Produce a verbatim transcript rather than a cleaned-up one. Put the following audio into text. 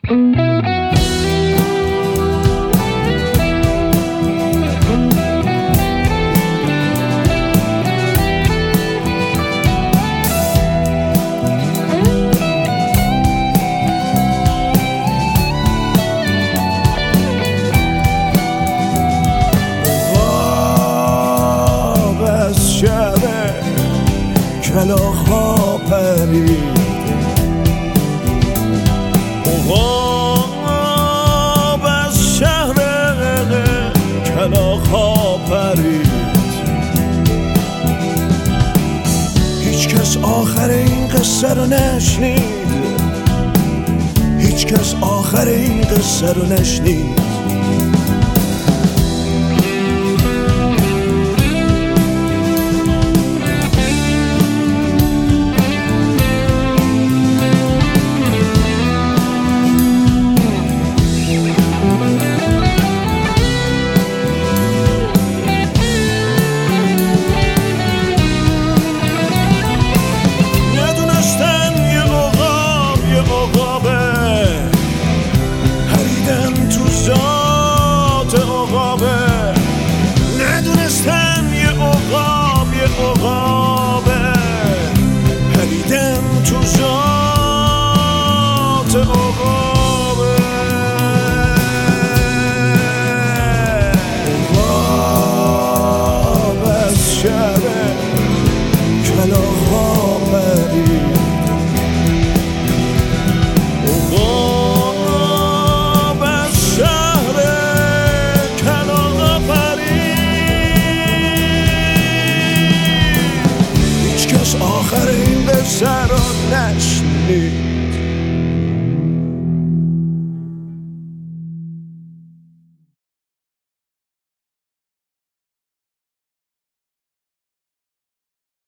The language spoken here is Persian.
کلاغ‌ها پرید، عقاب از شهر کلاغ‌ها پرید. هیچ کس آخر این قصه رو نشنید، هیچ کس آخر این قصه رو نشنید. ندونستن یه عقاب یه عقابه، پریدن تو ذات عقاب.